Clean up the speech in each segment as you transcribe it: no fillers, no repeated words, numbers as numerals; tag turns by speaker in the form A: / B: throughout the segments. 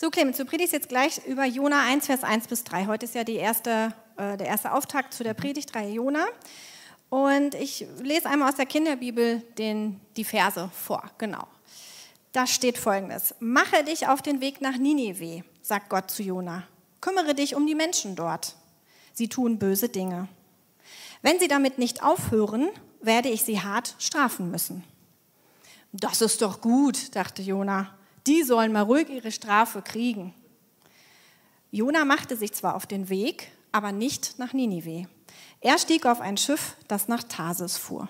A: So, Clemens, du predigst jetzt gleich über Jona 1, Vers 1 bis 3. Heute ist ja der erste Auftakt zu der Predigtreihe Jona. Und ich lese einmal aus der Kinderbibel die Verse vor. Genau. Da steht Folgendes: Mache dich auf den Weg nach Ninive, sagt Gott zu Jona. Kümmere dich um die Menschen dort. Sie tun böse Dinge. Wenn sie damit nicht aufhören, werde ich sie hart strafen müssen. Das ist doch gut, dachte Jona. Die sollen mal ruhig ihre Strafe kriegen. Jona machte sich zwar auf den Weg, aber nicht nach Ninive. Er stieg auf ein Schiff, das nach Tarsis fuhr.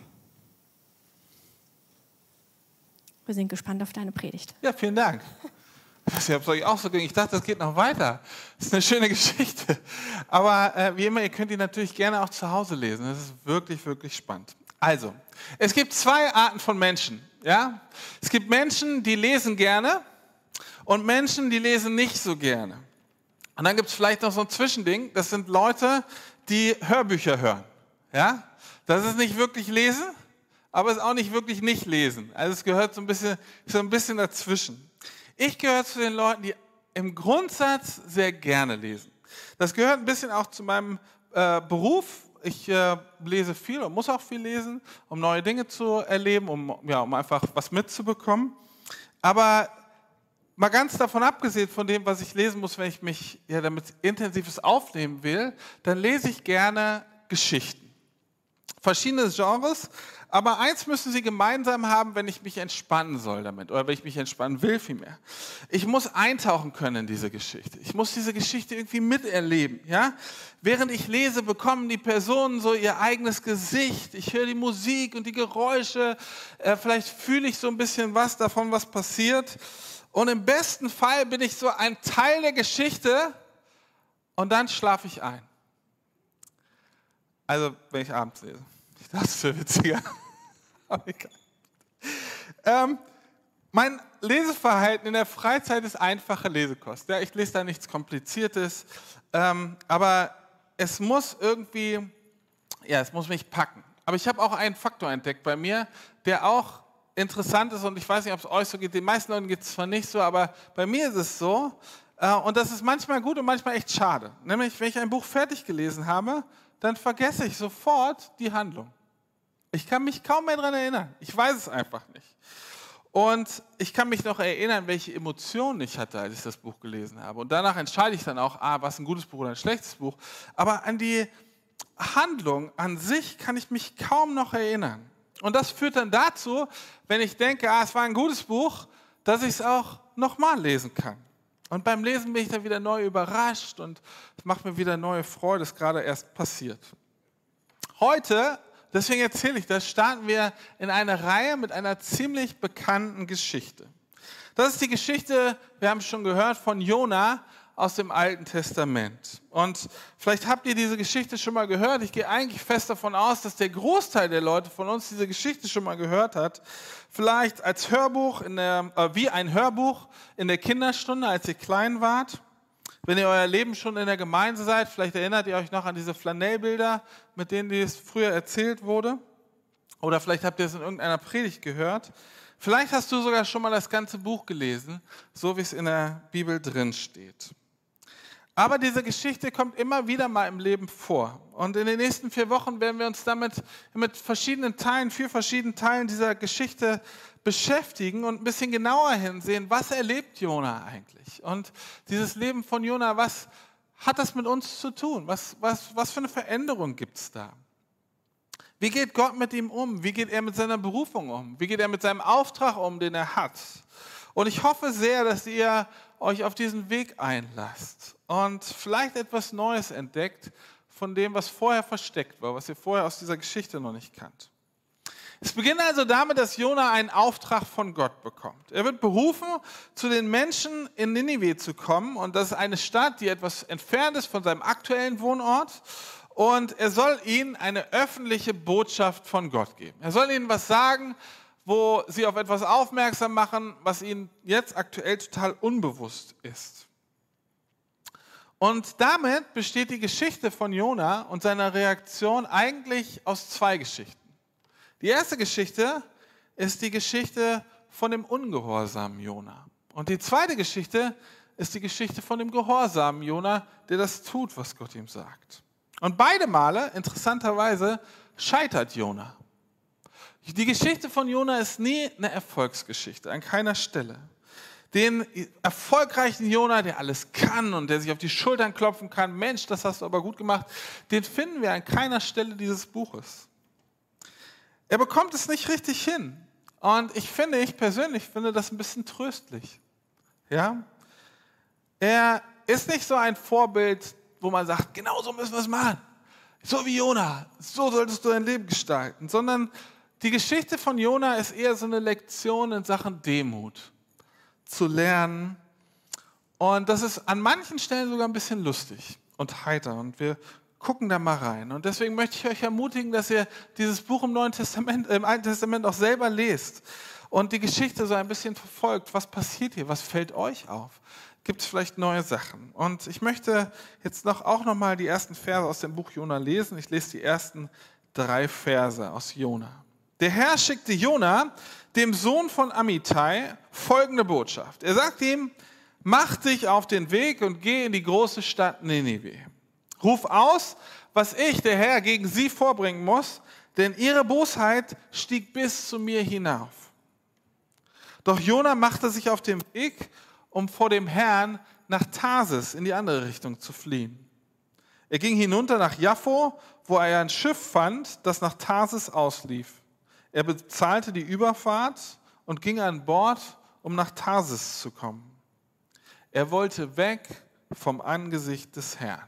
A: Wir sind gespannt auf deine Predigt.
B: Ja, vielen Dank. Ich habe es euch auch so gedacht. Ich dachte, das geht noch weiter. Das ist eine schöne Geschichte. Aber wie immer, ihr könnt die natürlich gerne auch zu Hause lesen. Das ist wirklich, wirklich spannend. Also, es gibt zwei Arten von Menschen. Ja? Es gibt Menschen, die lesen gerne und Menschen, die lesen nicht so gerne. Und dann gibt es vielleicht noch so ein Zwischending. Das sind Leute, die Hörbücher hören. Ja? Das ist nicht wirklich lesen, aber es ist auch nicht wirklich nicht lesen. Also es gehört so ein bisschen dazwischen. Ich gehöre zu den Leuten, die im Grundsatz sehr gerne lesen. Das gehört ein bisschen auch zu meinem Beruf. Ich lese viel und muss auch viel lesen, um neue Dinge zu erleben, um einfach was mitzubekommen. Aber mal ganz davon abgesehen von dem, was ich lesen muss, wenn ich mich damit intensives aufnehmen will, dann lese ich gerne Geschichten. Verschiedene Genres, aber eins müssen sie gemeinsam haben, wenn ich mich entspannen soll damit oder wenn ich mich entspannen will vielmehr. Ich muss eintauchen können in diese Geschichte. Ich muss diese Geschichte irgendwie miterleben. Ja? Während ich lese, bekommen die Personen so ihr eigenes Gesicht. Ich höre die Musik und die Geräusche. Vielleicht fühle ich so ein bisschen was davon, was passiert. Und im besten Fall bin ich so ein Teil der Geschichte und dann schlafe ich ein. Also, wenn ich abends lese. Ich dachte, das wäre witziger. Aber egal. Mein Leseverhalten in der Freizeit ist einfache Lesekost. Ja, ich lese da nichts Kompliziertes, aber es muss irgendwie, es muss mich packen. Aber ich habe auch einen Faktor entdeckt bei mir, der auch interessant ist und ich weiß nicht, ob es euch so geht. Den meisten Leuten geht es zwar nicht so, aber bei mir ist es so. Und das ist manchmal gut und manchmal echt schade. Nämlich, wenn ich ein Buch fertig gelesen habe, dann vergesse ich sofort die Handlung. Ich kann mich kaum mehr daran erinnern. Ich weiß es einfach nicht. Und ich kann mich noch erinnern, welche Emotionen ich hatte, als ich das Buch gelesen habe. Und danach entscheide ich dann auch, was ein gutes Buch oder ein schlechtes Buch. Aber an die Handlung an sich kann ich mich kaum noch erinnern. Und das führt dann dazu, wenn ich denke, es war ein gutes Buch, dass ich es auch nochmal lesen kann. Und beim Lesen bin ich dann wieder neu überrascht und es macht mir wieder neue Freude, das ist gerade erst passiert. Heute, deswegen erzähle ich das, starten wir in eine Reihe mit einer ziemlich bekannten Geschichte. Das ist die Geschichte, wir haben es schon gehört, von Jona aus dem Alten Testament. Und vielleicht habt ihr diese Geschichte schon mal gehört. Ich gehe eigentlich fest davon aus, dass der Großteil der Leute von uns diese Geschichte schon mal gehört hat. Vielleicht als Hörbuch, wie ein Hörbuch in der Kinderstunde, als ihr klein wart. Wenn ihr euer Leben schon in der Gemeinde seid, vielleicht erinnert ihr euch noch an diese Flanellbilder, mit denen es früher erzählt wurde. Oder vielleicht habt ihr es in irgendeiner Predigt gehört. Vielleicht hast du sogar schon mal das ganze Buch gelesen, so wie es in der Bibel drin steht. Aber diese Geschichte kommt immer wieder mal im Leben vor. Und in den nächsten 4 Wochen werden wir uns damit mit verschiedenen Teilen, 4 verschiedenen Teilen dieser Geschichte beschäftigen und ein bisschen genauer hinsehen, was erlebt Jona eigentlich? Und dieses Leben von Jona, was hat das mit uns zu tun? Was für eine Veränderung gibt es da? Wie geht Gott mit ihm um? Wie geht er mit seiner Berufung um? Wie geht er mit seinem Auftrag um, den er hat? Und ich hoffe sehr, dass ihr euch auf diesen Weg einlasst und vielleicht etwas Neues entdeckt von dem, was vorher versteckt war, was ihr vorher aus dieser Geschichte noch nicht kannt. Es beginnt also damit, dass Jona einen Auftrag von Gott bekommt. Er wird berufen, zu den Menschen in Ninive zu kommen. Und das ist eine Stadt, die etwas entfernt ist von seinem aktuellen Wohnort. Und er soll ihnen eine öffentliche Botschaft von Gott geben. Er soll ihnen was sagen, wo sie auf etwas aufmerksam machen, was ihnen jetzt aktuell total unbewusst ist. Und damit besteht die Geschichte von Jona und seiner Reaktion eigentlich aus 2 Geschichten. Die erste Geschichte ist die Geschichte von dem ungehorsamen Jona. Und die zweite Geschichte ist die Geschichte von dem gehorsamen Jona, der das tut, was Gott ihm sagt. Und beide Male, interessanterweise, scheitert Jona. Die Geschichte von Jona ist nie eine Erfolgsgeschichte, an keiner Stelle. Den erfolgreichen Jona, der alles kann und der sich auf die Schultern klopfen kann, Mensch, das hast du aber gut gemacht, den finden wir an keiner Stelle dieses Buches. Er bekommt es nicht richtig hin. Und ich persönlich finde das ein bisschen tröstlich. Ja? Er ist nicht so ein Vorbild, wo man sagt, genau so müssen wir es machen. So wie Jona, so solltest du dein Leben gestalten. Sondern die Geschichte von Jona ist eher so eine Lektion in Sachen Demut. Zu lernen. Und das ist an manchen Stellen sogar ein bisschen lustig und heiter. Und wir gucken da mal rein. Und deswegen möchte ich euch ermutigen, dass ihr dieses Buch im Alten Testament auch selber lest und die Geschichte so ein bisschen verfolgt. Was passiert hier? Was fällt euch auf? Gibt es vielleicht neue Sachen? Und ich möchte jetzt auch noch mal die ersten Verse aus dem Buch Jona lesen. Ich lese die ersten 3 Verse aus Jona. Der Herr schickte Jona, dem Sohn von Amittai, folgende Botschaft. Er sagt ihm, mach dich auf den Weg und geh in die große Stadt Ninive. Ruf aus, was ich, der Herr, gegen sie vorbringen muss, denn ihre Bosheit stieg bis zu mir hinauf. Doch Jona machte sich auf den Weg, um vor dem Herrn nach Tarsis in die andere Richtung zu fliehen. Er ging hinunter nach Jaffo, wo er ein Schiff fand, das nach Tarsis auslief. Er bezahlte die Überfahrt und ging an Bord, um nach Tarsis zu kommen. Er wollte weg vom Angesicht des Herrn.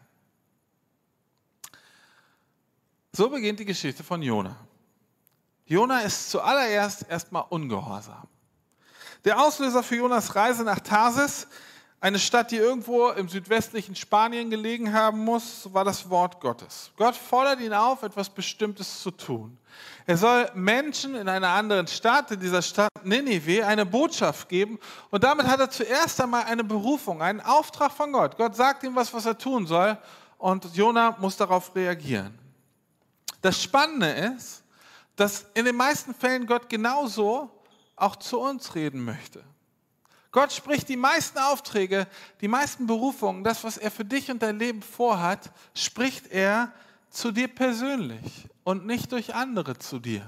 B: So beginnt die Geschichte von Jona. Jona ist zuallererst erstmal ungehorsam. Der Auslöser für Jonas Reise nach Tarsis, eine Stadt, die irgendwo im südwestlichen Spanien gelegen haben muss, war das Wort Gottes. Gott fordert ihn auf, etwas Bestimmtes zu tun. Er soll Menschen in einer anderen Stadt, in dieser Stadt Ninive, eine Botschaft geben. Und damit hat er zuerst einmal eine Berufung, einen Auftrag von Gott. Gott sagt ihm was er tun soll, und Jona muss darauf reagieren. Das Spannende ist, dass in den meisten Fällen Gott genauso auch zu uns reden möchte. Gott spricht die meisten Aufträge, die meisten Berufungen, das, was er für dich und dein Leben vorhat, spricht er zu dir persönlich und nicht durch andere zu dir.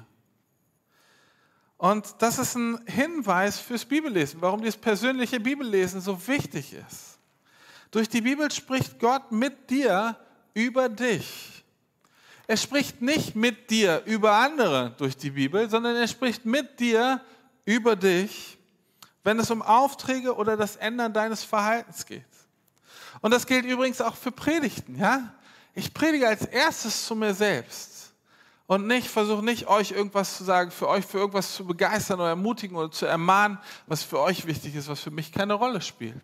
B: Und das ist ein Hinweis fürs Bibellesen, warum dieses persönliche Bibellesen so wichtig ist. Durch die Bibel spricht Gott mit dir über dich. Er spricht nicht mit dir über andere durch die Bibel, sondern er spricht mit dir über dich, wenn es um Aufträge oder das Ändern deines Verhaltens geht. Und das gilt übrigens auch für Predigten. Ja? Ich predige als erstes zu mir selbst und versuche nicht, euch irgendwas zu sagen, für euch für irgendwas zu begeistern oder ermutigen oder zu ermahnen, was für euch wichtig ist, was für mich keine Rolle spielt.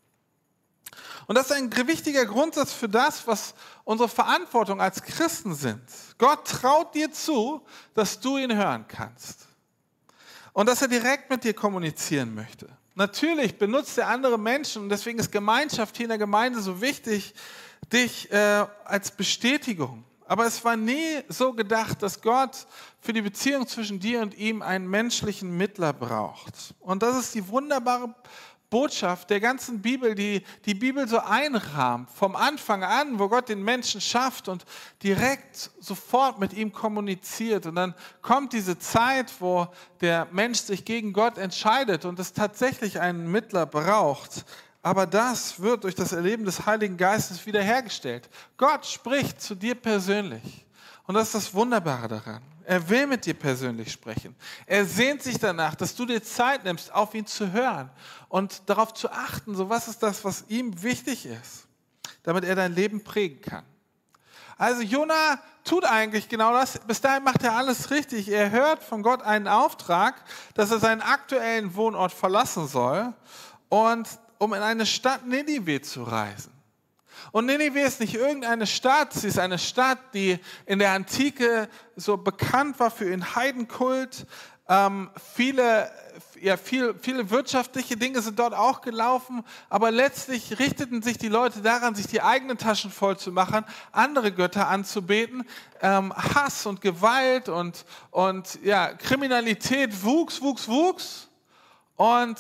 B: Und das ist ein wichtiger Grundsatz für das, was unsere Verantwortung als Christen sind. Gott traut dir zu, dass du ihn hören kannst. Und dass er direkt mit dir kommunizieren möchte. Natürlich benutzt er andere Menschen und deswegen ist Gemeinschaft hier in der Gemeinde so wichtig, dich als Bestätigung. Aber es war nie so gedacht, dass Gott für die Beziehung zwischen dir und ihm einen menschlichen Mittler braucht. Und das ist die wunderbare Botschaft der ganzen Bibel, die die Bibel so einrahmt, vom Anfang an, wo Gott den Menschen schafft und direkt sofort mit ihm kommuniziert. Und dann kommt diese Zeit, wo der Mensch sich gegen Gott entscheidet und es tatsächlich einen Mittler braucht. Aber das wird durch das Erleben des Heiligen Geistes wiederhergestellt. Gott spricht zu dir persönlich. Und das ist das Wunderbare daran. Er will mit dir persönlich sprechen. Er sehnt sich danach, dass du dir Zeit nimmst, auf ihn zu hören und darauf zu achten, so was ist das, was ihm wichtig ist, damit er dein Leben prägen kann. Also Jona tut eigentlich genau das. Bis dahin macht er alles richtig. Er hört von Gott einen Auftrag, dass er seinen aktuellen Wohnort verlassen soll, und um in eine Stadt Ninive zu reisen. Und Ninive ist nicht irgendeine Stadt, sie ist eine Stadt, die in der Antike so bekannt war für ihren Heidenkult. Viele wirtschaftliche Dinge sind dort auch gelaufen, aber letztlich richteten sich die Leute daran, sich die eigenen Taschen voll zu machen, andere Götter anzubeten. Hass und Gewalt und Kriminalität wuchs. Und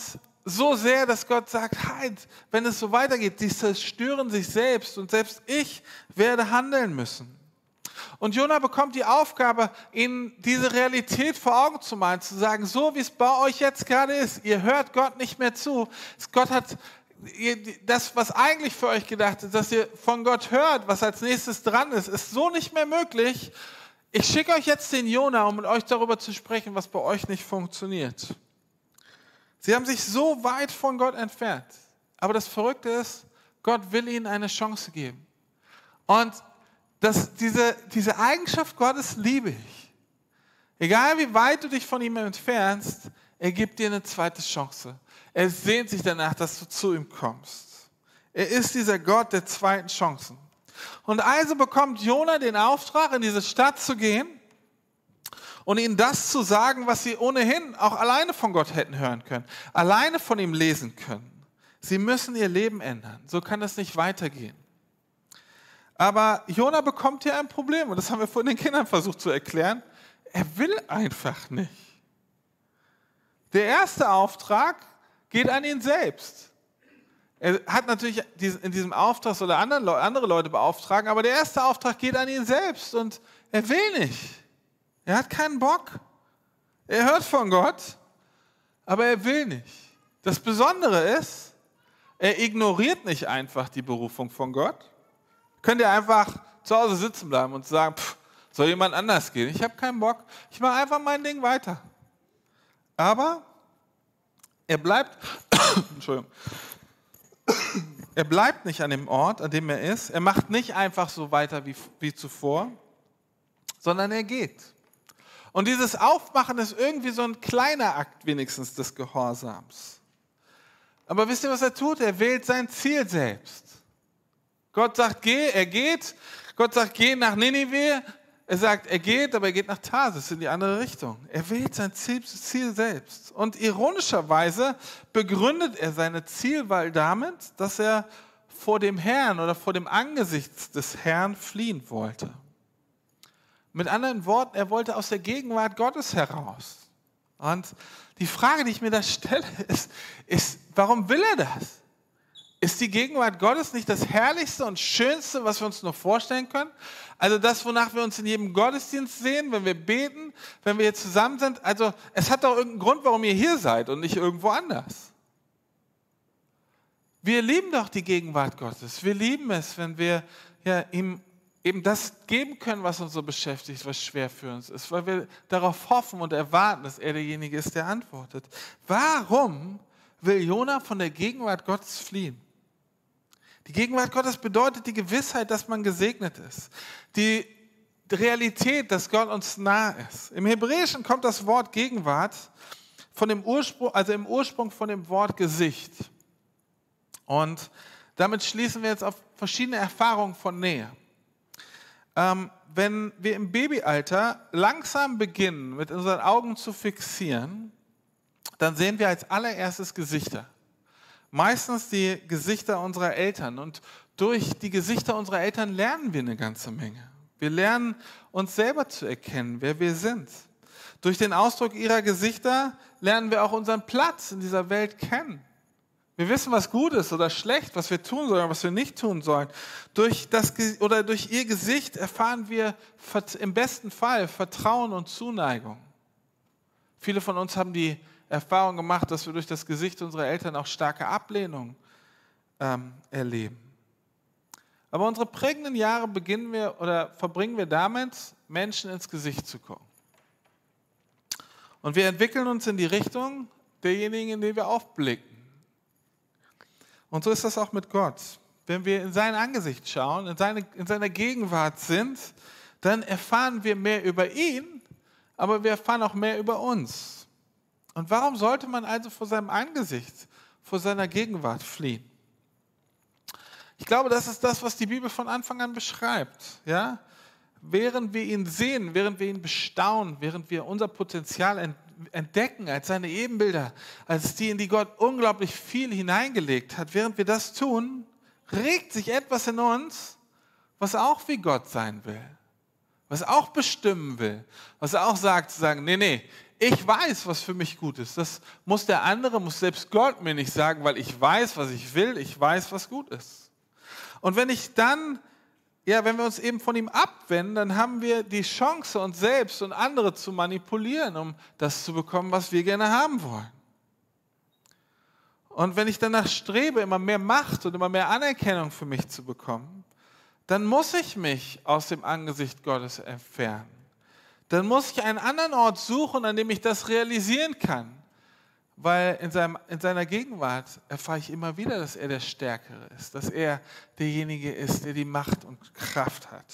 B: so sehr, dass Gott sagt, halt, wenn es so weitergeht, die zerstören sich selbst und selbst ich werde handeln müssen. Und Jona bekommt die Aufgabe, ihnen diese Realität vor Augen zu malen, zu sagen, so wie es bei euch jetzt gerade ist, ihr hört Gott nicht mehr zu. Gott hat das, was eigentlich für euch gedacht ist, dass ihr von Gott hört, was als nächstes dran ist so nicht mehr möglich. Ich schicke euch jetzt den Jona, um mit euch darüber zu sprechen, was bei euch nicht funktioniert. Sie haben sich so weit von Gott entfernt. Aber das Verrückte ist, Gott will ihnen eine Chance geben. Und diese Eigenschaft Gottes liebe ich. Egal wie weit du dich von ihm entfernst, er gibt dir eine zweite Chance. Er sehnt sich danach, dass du zu ihm kommst. Er ist dieser Gott der zweiten Chancen. Und also bekommt Jona den Auftrag, in diese Stadt zu gehen und ihnen das zu sagen, was sie ohnehin auch alleine von Gott hätten hören können, alleine von ihm lesen können. Sie müssen ihr Leben ändern. So kann es nicht weitergehen. Aber Jona bekommt hier ein Problem und das haben wir vorhin den Kindern versucht zu erklären. Er will einfach nicht. Der erste Auftrag geht an ihn selbst. Er hat natürlich in diesem Auftrag soll er andere Leute beauftragen, aber der erste Auftrag geht an ihn selbst und er will nicht. Er hat keinen Bock. Er hört von Gott, aber er will nicht. Das Besondere ist, er ignoriert nicht einfach die Berufung von Gott. Könnt ihr einfach zu Hause sitzen bleiben und sagen, soll jemand anders gehen? Ich habe keinen Bock, ich mache einfach mein Ding weiter. Aber er bleibt, Entschuldigung, er bleibt nicht an dem Ort, an dem er ist. Er macht nicht einfach so weiter wie zuvor, sondern er geht. Und dieses Aufmachen ist irgendwie so ein kleiner Akt wenigstens des Gehorsams. Aber wisst ihr, was er tut? Er wählt sein Ziel selbst. Gott sagt, geh, er geht. Gott sagt, geh nach Ninive. Er sagt, er geht, aber er geht nach Tarsis in die andere Richtung. Er wählt sein Ziel selbst. Und ironischerweise begründet er seine Zielwahl damit, dass er vor dem Herrn oder vor dem Angesicht des Herrn fliehen wollte. Mit anderen Worten, er wollte aus der Gegenwart Gottes heraus. Und die Frage, die ich mir da stelle, ist, warum will er das? Ist die Gegenwart Gottes nicht das Herrlichste und Schönste, was wir uns noch vorstellen können? Also das, wonach wir uns in jedem Gottesdienst sehen, wenn wir beten, wenn wir hier zusammen sind. Also es hat doch irgendeinen Grund, warum ihr hier seid und nicht irgendwo anders. Wir lieben doch die Gegenwart Gottes. Wir lieben es, wenn wir ihm eben das geben können, was uns so beschäftigt, was schwer für uns ist, weil wir darauf hoffen und erwarten, dass er derjenige ist, der antwortet. Warum will Jona von der Gegenwart Gottes fliehen? Die Gegenwart Gottes bedeutet die Gewissheit, dass man gesegnet ist. Die Realität, dass Gott uns nah ist. Im Hebräischen kommt das Wort Gegenwart von dem Ursprung, also im Ursprung von dem Wort Gesicht. Und damit schließen wir jetzt auf verschiedene Erfahrungen von Nähe. Wenn wir im Babyalter langsam beginnen, mit unseren Augen zu fixieren, dann sehen wir als allererstes Gesichter. Meistens die Gesichter unserer Eltern. Und durch die Gesichter unserer Eltern lernen wir eine ganze Menge. Wir lernen uns selber zu erkennen, wer wir sind. Durch den Ausdruck ihrer Gesichter lernen wir auch unseren Platz in dieser Welt kennen. Wir wissen, was gut ist oder schlecht, was wir tun sollen, was wir nicht tun sollen. Durch ihr Gesicht erfahren wir im besten Fall Vertrauen und Zuneigung. Viele von uns haben die Erfahrung gemacht, dass wir durch das Gesicht unserer Eltern auch starke Ablehnung erleben. Aber unsere prägenden Jahre verbringen wir damit, Menschen ins Gesicht zu gucken. Und wir entwickeln uns in die Richtung derjenigen, in die wir aufblicken. Und so ist das auch mit Gott. Wenn wir in sein Angesicht schauen, in seiner Gegenwart sind, dann erfahren wir mehr über ihn, aber wir erfahren auch mehr über uns. Und warum sollte man also vor seinem Angesicht, vor seiner Gegenwart fliehen? Ich glaube, das ist das, was die Bibel von Anfang an beschreibt. Ja? Während wir ihn sehen, während wir ihn bestaunen, während wir unser Potenzial entdecken als seine Ebenbilder, als die, in die Gott unglaublich viel hineingelegt hat, während wir das tun, regt sich etwas in uns, was auch wie Gott sein will, was auch bestimmen will, was auch sagt, zu sagen, nee, ich weiß, was für mich gut ist. Das muss der andere, muss selbst Gott mir nicht sagen, weil ich weiß, was ich will, ich weiß, was gut ist. Und wenn wir uns eben von ihm abwenden, dann haben wir die Chance, uns selbst und andere zu manipulieren, um das zu bekommen, was wir gerne haben wollen. Und wenn ich danach strebe, immer mehr Macht und immer mehr Anerkennung für mich zu bekommen, dann muss ich mich aus dem Angesicht Gottes entfernen. Dann muss ich einen anderen Ort suchen, an dem ich das realisieren kann. Weil in seiner Gegenwart erfahre ich immer wieder, dass er der Stärkere ist, dass er derjenige ist, der die Macht und Kraft hat.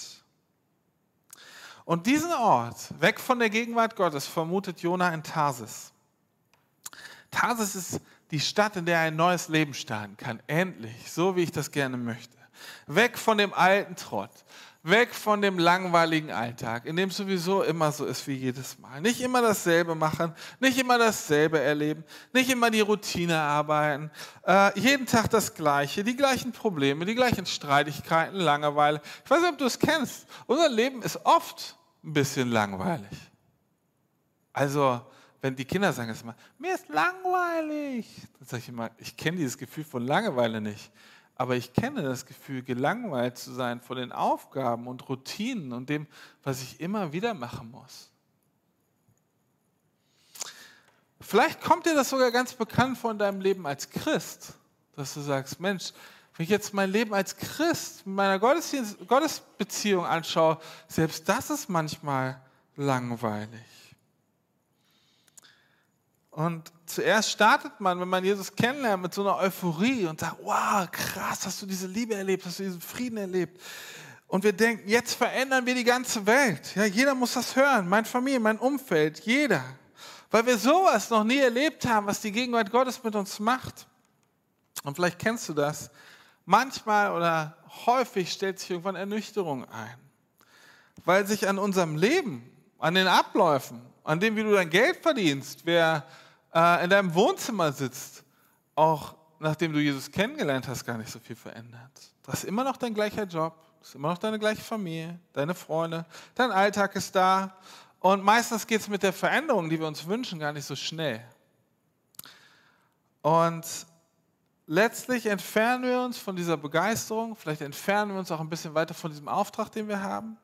B: Und diesen Ort, weg von der Gegenwart Gottes, vermutet Jona in Tarsis. Tarsis ist die Stadt, in der er ein neues Leben starten kann, endlich, so wie ich das gerne möchte. Weg von dem alten Trott, weg von dem langweiligen Alltag, in dem es sowieso immer so ist wie jedes Mal. Nicht immer dasselbe machen, nicht immer dasselbe erleben, nicht immer die Routine arbeiten, jeden Tag das Gleiche, die gleichen Probleme, die gleichen Streitigkeiten, Langeweile. Ich weiß nicht, ob du es kennst, unser Leben ist oft ein bisschen langweilig. Also, wenn die Kinder sagen es immer, mir ist langweilig, dann sage ich immer, ich kenne dieses Gefühl von Langeweile nicht. Aber ich kenne das Gefühl, gelangweilt zu sein von den Aufgaben und Routinen und dem, was ich immer wieder machen muss. Vielleicht kommt dir das sogar ganz bekannt vor in deinem Leben als Christ, dass du sagst, Mensch, wenn ich jetzt mein Leben als Christ mit meiner Gottesbeziehung anschaue, selbst das ist manchmal langweilig. Und zuerst startet man, wenn man Jesus kennenlernt, mit so einer Euphorie und sagt, wow, krass, hast du diese Liebe erlebt, hast du diesen Frieden erlebt. Und wir denken, jetzt verändern wir die ganze Welt. Ja, jeder muss das hören, meine Familie, mein Umfeld, jeder. Weil wir sowas noch nie erlebt haben, was die Gegenwart Gottes mit uns macht. Und vielleicht kennst du das. Manchmal oder häufig stellt sich irgendwann Ernüchterung ein. Weil sich an unserem Leben, an den Abläufen, an dem, wie du dein Geld verdienst, wer in deinem Wohnzimmer sitzt, auch nachdem du Jesus kennengelernt hast, gar nicht so viel verändert. Du hast immer noch dein gleicher Job, du hast immer noch deine gleiche Familie, deine Freunde, dein Alltag ist da und meistens geht es mit der Veränderung, die wir uns wünschen, gar nicht so schnell. Und letztlich entfernen wir uns von dieser Begeisterung, vielleicht entfernen wir uns auch ein bisschen weiter von diesem Auftrag, den wir haben.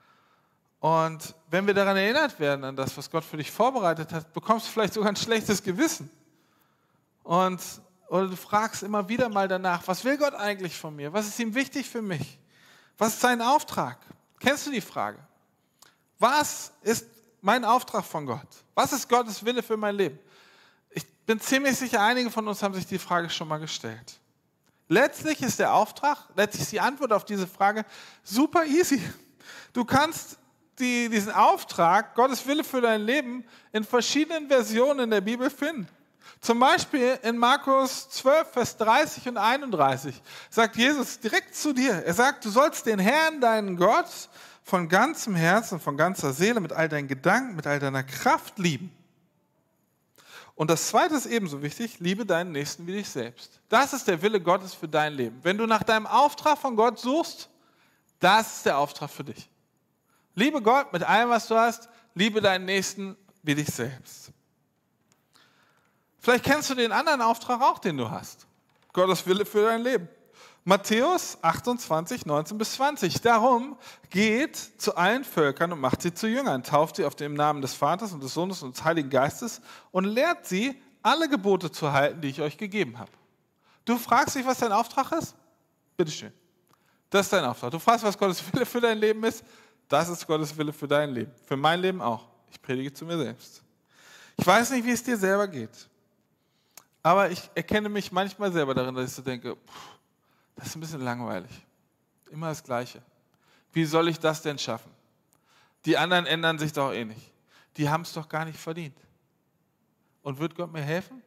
B: Und wenn wir daran erinnert werden, an das, was Gott für dich vorbereitet hat, bekommst du vielleicht sogar ein schlechtes Gewissen. Oder du fragst immer wieder mal danach, was will Gott eigentlich von mir? Was ist ihm wichtig für mich? Was ist sein Auftrag? Kennst du die Frage? Was ist mein Auftrag von Gott? Was ist Gottes Wille für mein Leben? Ich bin ziemlich sicher, einige von uns haben sich die Frage schon mal gestellt. Letztlich ist die Antwort auf diese Frage super easy. Du kannst diesen Auftrag, Gottes Wille für dein Leben, in verschiedenen Versionen in der Bibel finden. Zum Beispiel in Markus 12, Vers 30 und 31 sagt Jesus direkt zu dir, er sagt, du sollst den Herrn, deinen Gott, von ganzem Herzen, von ganzer Seele, mit all deinen Gedanken, mit all deiner Kraft lieben. Und das Zweite ist ebenso wichtig, liebe deinen Nächsten wie dich selbst. Das ist der Wille Gottes für dein Leben. Wenn du nach deinem Auftrag von Gott suchst, das ist der Auftrag für dich. Liebe Gott mit allem, was du hast, liebe deinen Nächsten wie dich selbst. Vielleicht kennst du den anderen Auftrag auch, den du hast. Gottes Wille für dein Leben. Matthäus 28, 19 bis 20. Darum geht zu allen Völkern und macht sie zu Jüngern, tauft sie auf den Namen des Vaters und des Sohnes und des Heiligen Geistes und lehrt sie, alle Gebote zu halten, die ich euch gegeben habe. Du fragst dich, was dein Auftrag ist? Bitteschön. Das ist dein Auftrag. Du fragst, was Gottes Wille für dein Leben ist? Das ist Gottes Wille für dein Leben. Für mein Leben auch. Ich predige zu mir selbst. Ich weiß nicht, wie es dir selber geht. Aber ich erkenne mich manchmal selber darin, dass ich so denke, das ist ein bisschen langweilig. Immer das Gleiche. Wie soll ich das denn schaffen? Die anderen ändern sich doch eh nicht. Die haben es doch gar nicht verdient. Und wird Gott mir helfen?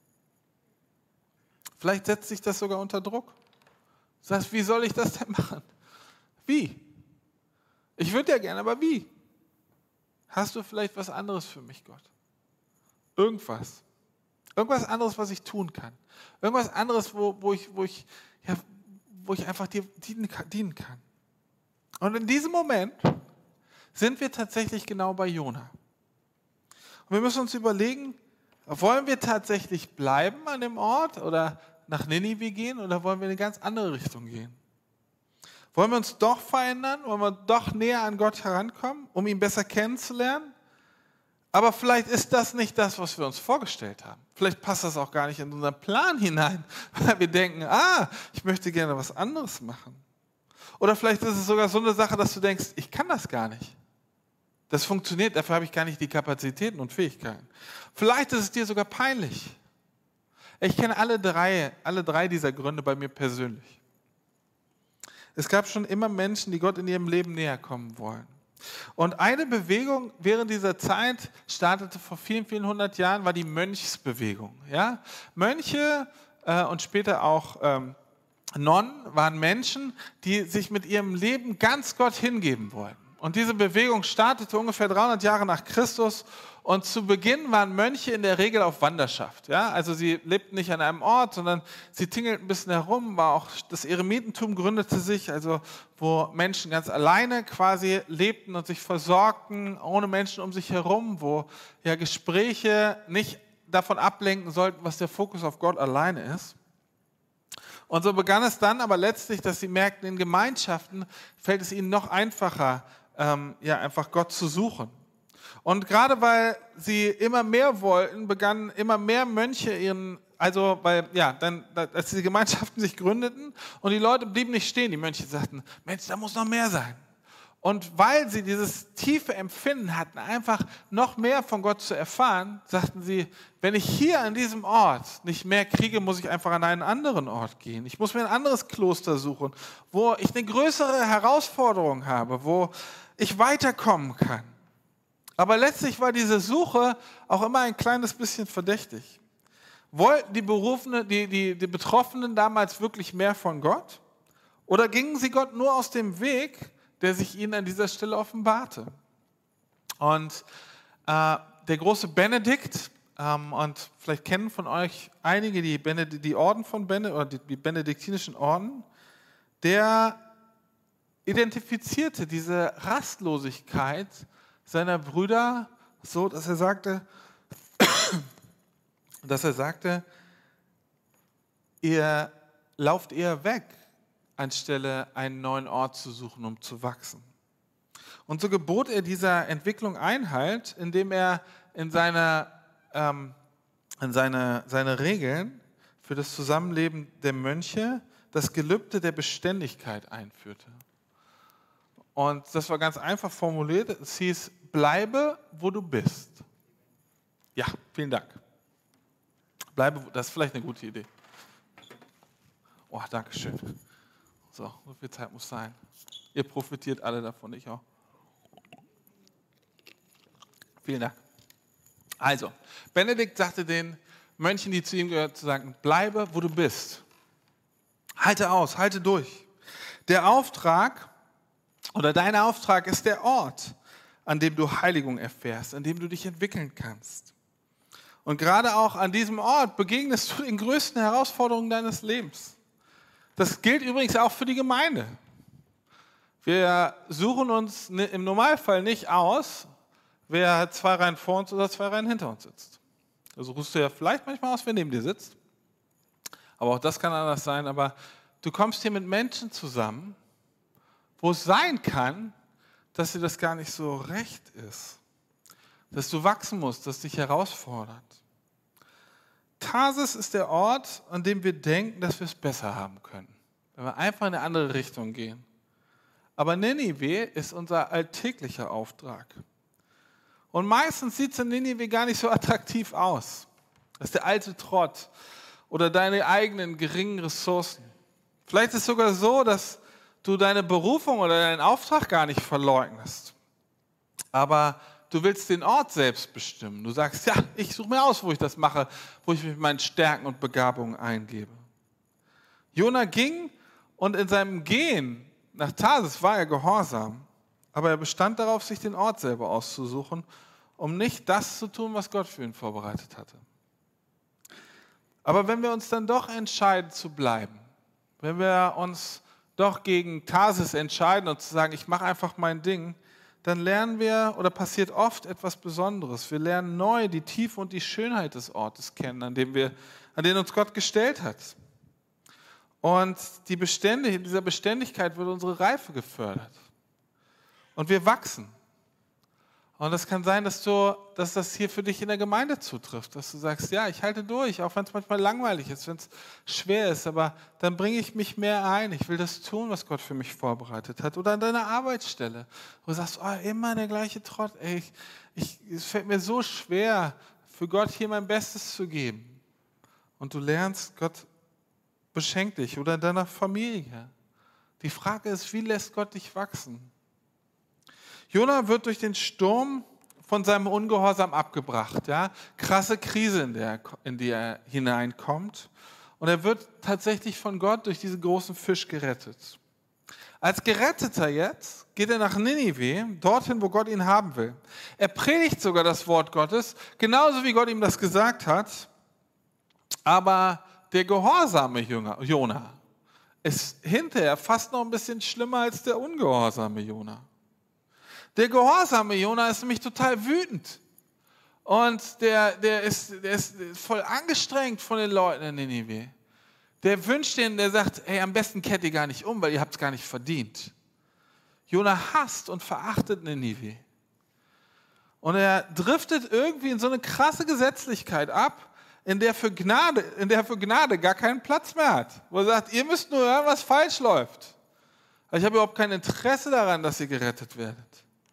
B: Vielleicht setzt sich das sogar unter Druck. Du sagst, wie soll ich das denn machen? Wie? Ich würde ja gerne, aber wie? Hast du vielleicht was anderes für mich, Gott? Irgendwas. Irgendwas anderes, was ich tun kann. Irgendwas anderes, wo ich einfach dir dienen kann. Und in diesem Moment sind wir tatsächlich genau bei Jona. Und wir müssen uns überlegen, wollen wir tatsächlich bleiben an dem Ort oder nach Ninive gehen oder wollen wir in eine ganz andere Richtung gehen? Wollen wir uns doch verändern? Wollen wir doch näher an Gott herankommen, um ihn besser kennenzulernen? Aber vielleicht ist das nicht das, was wir uns vorgestellt haben. Vielleicht passt das auch gar nicht in unseren Plan hinein, weil wir denken, ich möchte gerne was anderes machen. Oder vielleicht ist es sogar so eine Sache, dass du denkst, ich kann das gar nicht. Das funktioniert, dafür habe ich gar nicht die Kapazitäten und Fähigkeiten. Vielleicht ist es dir sogar peinlich. Ich kenne alle drei dieser Gründe bei mir persönlich. Es gab schon immer Menschen, die Gott in ihrem Leben näher kommen wollen. Und eine Bewegung während dieser Zeit startete vor vielen, vielen hundert Jahren, war die Mönchsbewegung. Ja? Mönche und später auch Nonnen waren Menschen, die sich mit ihrem Leben ganz Gott hingeben wollten. Und diese Bewegung startete ungefähr 300 Jahre nach Christus. Und zu Beginn waren Mönche in der Regel auf Wanderschaft. Ja? Also sie lebten nicht an einem Ort, sondern sie tingelten ein bisschen herum. War auch das Eremitentum gründete sich, also wo Menschen ganz alleine quasi lebten und sich versorgten, ohne Menschen um sich herum, wo ja Gespräche nicht davon ablenken sollten, was der Fokus auf Gott alleine ist. Und so begann es dann aber letztlich, dass sie merkten, in Gemeinschaften fällt es ihnen noch einfacher, einfach Gott zu suchen. Und gerade weil sie immer mehr wollten, begannen immer mehr Mönche als die Gemeinschaften sich gründeten und die Leute blieben nicht stehen. Die Mönche sagten, Mensch, da muss noch mehr sein. Und weil sie dieses tiefe Empfinden hatten, einfach noch mehr von Gott zu erfahren, sagten sie, wenn ich hier an diesem Ort nicht mehr kriege, muss ich einfach an einen anderen Ort gehen. Ich muss mir ein anderes Kloster suchen, wo ich eine größere Herausforderung habe, wo ich weiterkommen kann. Aber letztlich war diese Suche auch immer ein kleines bisschen verdächtig. Wollten die Betroffenen damals wirklich mehr von Gott? Oder gingen sie Gott nur aus dem Weg, der sich ihnen an dieser Stelle offenbarte? Und der große Benedikt, und vielleicht kennen von euch einige die Orden von Benedikt oder die benediktinischen Orden, der identifizierte diese Rastlosigkeit seiner Brüder so, dass er sagte, ihr lauft eher weg, anstelle einen neuen Ort zu suchen, um zu wachsen. Und so gebot er dieser Entwicklung Einhalt, indem er in seine Regeln für das Zusammenleben der Mönche das Gelübde der Beständigkeit einführte. Und das war ganz einfach formuliert. Es hieß, bleibe, wo du bist. Ja, vielen Dank. Das ist vielleicht eine gute Idee. Oh, danke schön. So viel Zeit muss sein. Ihr profitiert alle davon, ich auch. Vielen Dank. Also, Benedikt sagte den Mönchen, die zu ihm gehörten, zu sagen, bleibe, wo du bist. Halte aus, halte durch. Der Auftrag oder dein Auftrag ist der Ort, an dem du Heiligung erfährst, an dem du dich entwickeln kannst. Und gerade auch an diesem Ort begegnest du den größten Herausforderungen deines Lebens. Das gilt übrigens auch für die Gemeinde. Wir suchen uns im Normalfall nicht aus, wer 2 Reihen vor uns oder 2 Reihen hinter uns sitzt. Also suchst du ja vielleicht manchmal aus, wer neben dir sitzt. Aber auch das kann anders sein. Aber du kommst hier mit Menschen zusammen, wo es sein kann, dass dir das gar nicht so recht ist. Dass du wachsen musst, dass dich herausfordert. Tarsis ist der Ort, an dem wir denken, dass wir es besser haben können. Wenn wir einfach in eine andere Richtung gehen. Aber Ninive ist unser alltäglicher Auftrag. Und meistens sieht es in Ninive gar nicht so attraktiv aus. Das ist der alte Trott oder deine eigenen geringen Ressourcen. Vielleicht ist es sogar so, dass du deine Berufung oder deinen Auftrag gar nicht verleugnest. Aber du willst den Ort selbst bestimmen. Du sagst, ja, ich suche mir aus, wo ich das mache, wo ich mich mit meinen Stärken und Begabungen eingebe. Jona ging und in seinem Gehen nach Tarsis war er gehorsam. Aber er bestand darauf, sich den Ort selber auszusuchen, um nicht das zu tun, was Gott für ihn vorbereitet hatte. Aber wenn wir uns dann doch entscheiden zu bleiben, wenn wir uns doch gegen Tarsis entscheiden und zu sagen, ich mache einfach mein Ding, dann lernen wir oder passiert oft etwas Besonderes. Wir lernen neu die Tiefe und die Schönheit des Ortes kennen, an den uns Gott gestellt hat. Und in dieser Beständigkeit wird unsere Reife gefördert. Und wir wachsen. Und es kann sein, dass das hier für dich in der Gemeinde zutrifft, dass du sagst, ja, ich halte durch, auch wenn es manchmal langweilig ist, wenn es schwer ist, aber dann bringe ich mich mehr ein. Ich will das tun, was Gott für mich vorbereitet hat. Oder an deiner Arbeitsstelle, wo du sagst, oh, immer der gleiche Trott. Ey, es fällt mir so schwer, für Gott hier mein Bestes zu geben. Und du lernst, Gott beschenkt dich. Oder in deiner Familie. Die Frage ist, wie lässt Gott dich wachsen? Jona wird durch den Sturm von seinem Ungehorsam abgebracht. Ja? Krasse Krise, in die er hineinkommt. Und er wird tatsächlich von Gott durch diesen großen Fisch gerettet. Als Geretteter jetzt geht er nach Ninive, dorthin, wo Gott ihn haben will. Er predigt sogar das Wort Gottes, genauso wie Gott ihm das gesagt hat. Aber der gehorsame Jona ist hinterher fast noch ein bisschen schlimmer als der ungehorsame Jona. Der gehorsame Jona ist nämlich total wütend. Und der ist voll angestrengt von den Leuten in Ninive. Der wünscht denen, der sagt, hey, am besten kehrt ihr gar nicht um, weil ihr habt es gar nicht verdient. Jona hasst und verachtet Ninive. Und er driftet irgendwie in so eine krasse Gesetzlichkeit ab, in der für Gnade gar keinen Platz mehr hat. Wo er sagt, ihr müsst nur hören, was falsch läuft. Aber ich habe überhaupt kein Interesse daran, dass ihr gerettet werdet.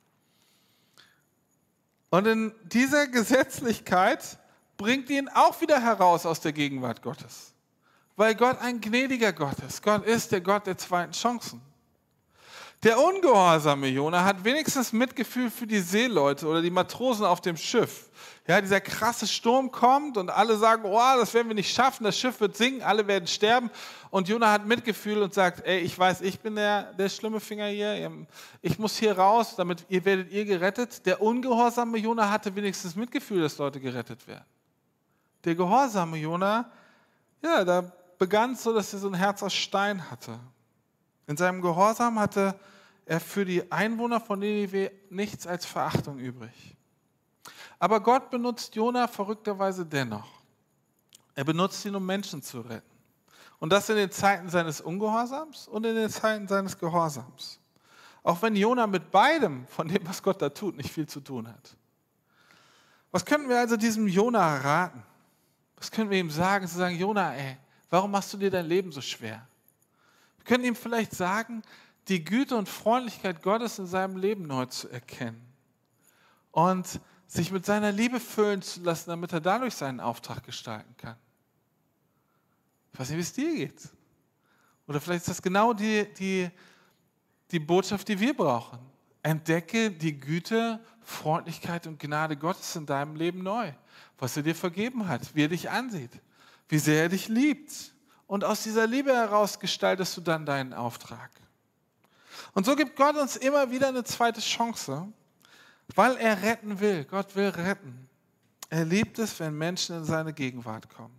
B: Und in dieser Gesetzlichkeit bringt ihn auch wieder heraus aus der Gegenwart Gottes. Weil Gott ein gnädiger Gott ist. Gott ist der Gott der zweiten Chancen. Der ungehorsame Jona hat wenigstens Mitgefühl für die Seeleute oder die Matrosen auf dem Schiff. Ja, dieser krasse Sturm kommt und alle sagen, oh, das werden wir nicht schaffen, das Schiff wird sinken, alle werden sterben. Und Jona hat Mitgefühl und sagt, ey, ich weiß, ich bin der schlimme Finger hier, ich muss hier raus, damit ihr gerettet. Der ungehorsame Jona hatte wenigstens Mitgefühl, dass Leute gerettet werden. Der gehorsame Jona, ja, da begann es so, dass er so ein Herz aus Stein hatte. In seinem Gehorsam hatte er für die Einwohner von Ninive nichts als Verachtung übrig. Aber Gott benutzt Jona verrückterweise dennoch. Er benutzt ihn, um Menschen zu retten. Und das in den Zeiten seines Ungehorsams und in den Zeiten seines Gehorsams. Auch wenn Jona mit beidem, von dem, was Gott da tut, nicht viel zu tun hat. Was könnten wir also diesem Jona raten? Was können wir ihm sagen? Zu sagen, Jona, ey, warum machst du dir dein Leben so schwer? Wir können ihm vielleicht sagen, die Güte und Freundlichkeit Gottes in seinem Leben neu zu erkennen. Und sich mit seiner Liebe füllen zu lassen, damit er dadurch seinen Auftrag gestalten kann. Ich weiß nicht, wie es dir geht. Oder vielleicht ist das genau die Botschaft, die wir brauchen. Entdecke die Güte, Freundlichkeit und Gnade Gottes in deinem Leben neu. Was er dir vergeben hat, wie er dich ansieht, wie sehr er dich liebt. Und aus dieser Liebe heraus gestaltest du dann deinen Auftrag. Und so gibt Gott uns immer wieder eine zweite Chance, weil er retten will. Gott will retten. Er liebt es, wenn Menschen in seine Gegenwart kommen.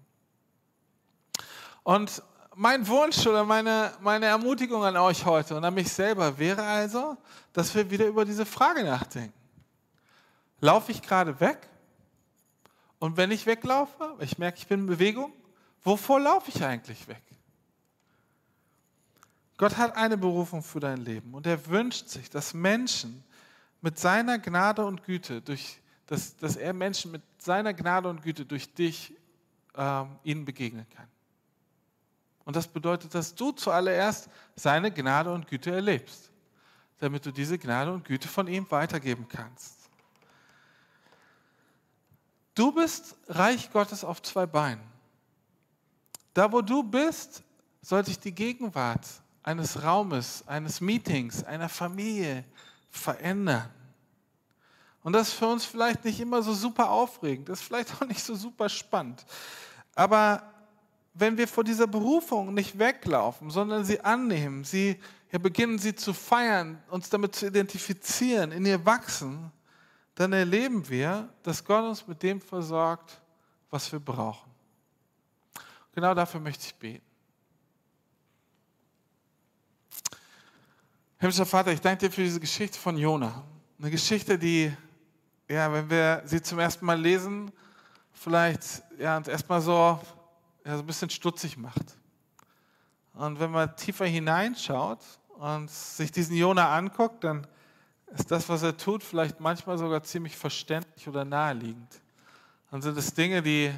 B: Und mein Wunsch oder meine Ermutigung an euch heute und an mich selber wäre also, dass wir wieder über diese Frage nachdenken. Laufe ich gerade weg? Und wenn ich weglaufe, ich merke, ich bin in Bewegung, wovor laufe ich eigentlich weg? Gott hat eine Berufung für dein Leben und er wünscht sich, dass Menschen mit seiner Gnade und Güte, dass er Menschen mit seiner Gnade und Güte durch dich ihnen begegnen kann. Und das bedeutet, dass du zuallererst seine Gnade und Güte erlebst, damit du diese Gnade und Güte von ihm weitergeben kannst. Du bist Reich Gottes auf zwei Beinen. Da, wo du bist, soll sich die Gegenwart eines Raumes, eines Meetings, einer Familie verändern. Und das ist für uns vielleicht nicht immer so super aufregend, das ist vielleicht auch nicht so super spannend. Aber wenn wir vor dieser Berufung nicht weglaufen, sondern sie annehmen, beginnen sie zu feiern, uns damit zu identifizieren, in ihr wachsen, dann erleben wir, dass Gott uns mit dem versorgt, was wir brauchen. Genau dafür möchte ich beten. Himmlischer Vater, ich danke dir für diese Geschichte von Jona. Eine Geschichte, die, ja, wenn wir sie zum ersten Mal lesen, vielleicht uns erstmal so ein bisschen stutzig macht. Und wenn man tiefer hineinschaut und sich diesen Jona anguckt, dann ist das, was er tut, vielleicht manchmal sogar ziemlich verständlich oder naheliegend. Dann sind es Dinge, die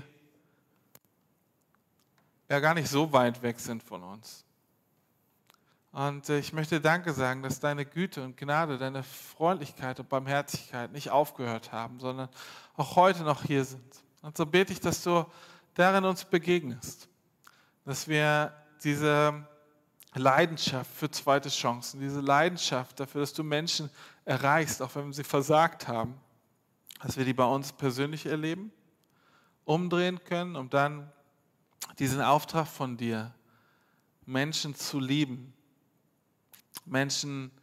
B: ja gar nicht so weit weg sind von uns. Und ich möchte Danke sagen, dass deine Güte und Gnade, deine Freundlichkeit und Barmherzigkeit nicht aufgehört haben, sondern auch heute noch hier sind. Und so bete ich, dass du darin uns begegnest, dass wir diese Leidenschaft für zweite Chancen, diese Leidenschaft dafür, dass du Menschen erreichst, auch wenn sie versagt haben, dass wir die bei uns persönlich erleben, umdrehen können, um dann diesen Auftrag von dir, Menschen zu lieben, Menschen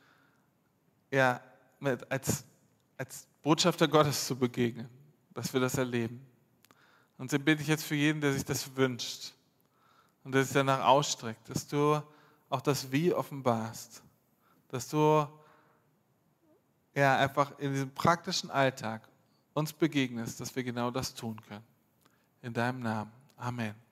B: als Botschafter Gottes zu begegnen, dass wir das erleben. Und so bitte ich jetzt für jeden, der sich das wünscht und der sich danach ausstreckt, dass du auch das Wie offenbarst, dass du einfach in diesem praktischen Alltag uns begegnest, dass wir genau das tun können. In deinem Namen. Amen.